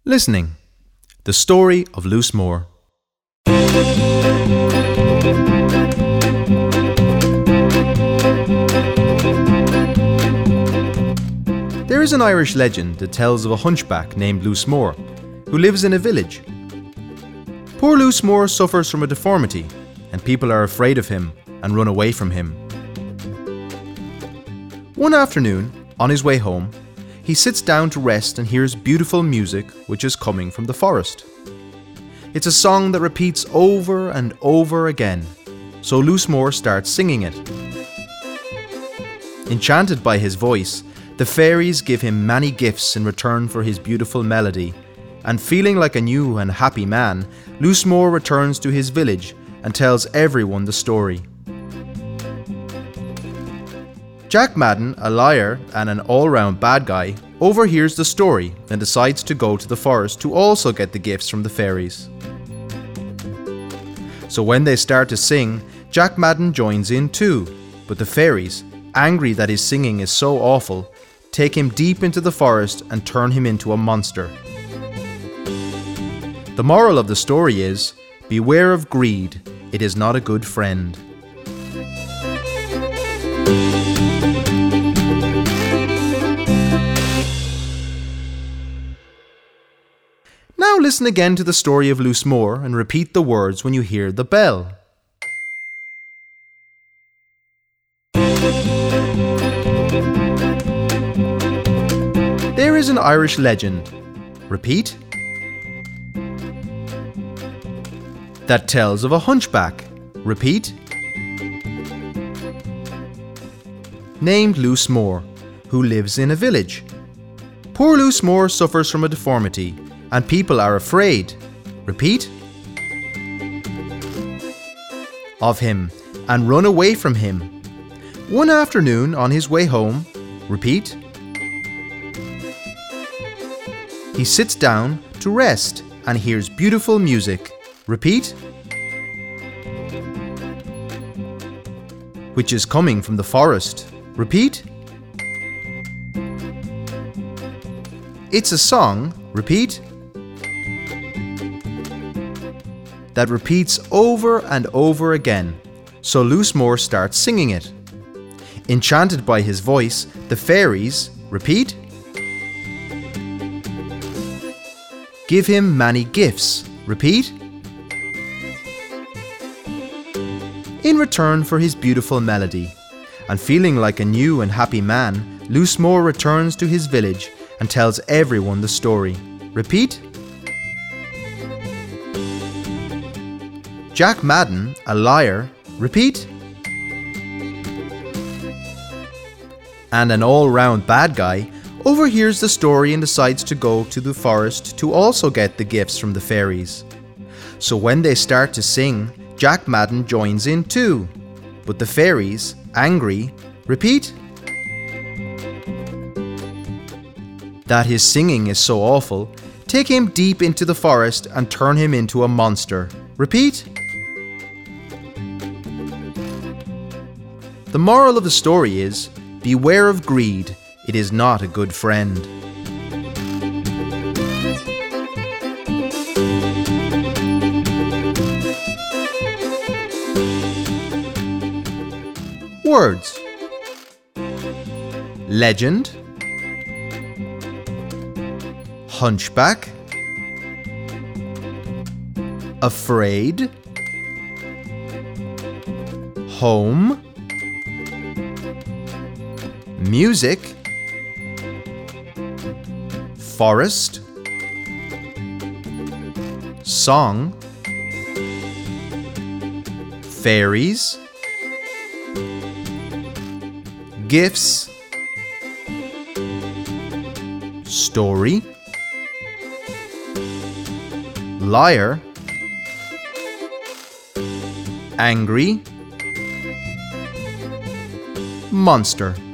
Listening. The story of Loose-Moor. There is an Irish legend that tells of a hunchback named Loose-Moor who lives in a village. Poor Loose-Moor suffers from a deformity, and people are afraid of him and run away from him. One afternoon, on his way home, he sits down to rest and hears beautiful music which is coming from the forest. It's a song that repeats over and over again, so Loose-Moor starts singing it. Enchanted by his voice, the fairies give him many gifts in return for his beautiful melody, and feeling like a new and happy man, Loose-Moor returns to his village and tells everyone the story. Jack Madden, a liar and an all-round bad guy, overhears the story and decides to go to the forest to also get the gifts from the fairies. So when they start to sing, Jack Madden joins in too, but the fairies, angry that his singing is so awful, take him deep into the forest and turn him into a monster. The moral of the story is, beware of greed, it is not a good friend. Now listen again to the story of Loose-Moor and repeat the words when you hear the bell. There is an Irish legend. Repeat. That tells of a hunchback. Repeat. Named Loose-Moor, who lives in a village. Poor Loose-Moor suffers from a deformity, and people are afraid. Repeat. Of him, and run away from him. One afternoon on his way home. Repeat. He sits down to rest and hears beautiful music. Repeat. Which is coming from the forest. Repeat. It's a song. Repeat. That repeats over and over again, so Loose-Moor starts singing it. Enchanted by his voice, the fairies, repeat, give him many gifts, repeat, in return for his beautiful melody. And feeling like a new and happy man, Loose-Moor returns to his village and tells everyone the story. Repeat. Jack Madden, a liar, repeat, and an all-round bad guy, overhears the story and decides to go to the forest to also get the gifts from the fairies. So when they start to sing, Jack Madden joins in too, but the fairies, angry, repeat, that his singing is so awful, take him deep into the forest and turn him into a monster. Repeat. The moral of the story is, beware of greed, it is not a good friend. Words. Legend. Hunchback. Afraid. Home. Music. Forest. Song. Fairies. Gifts. Story. Liar. Angry. Monster.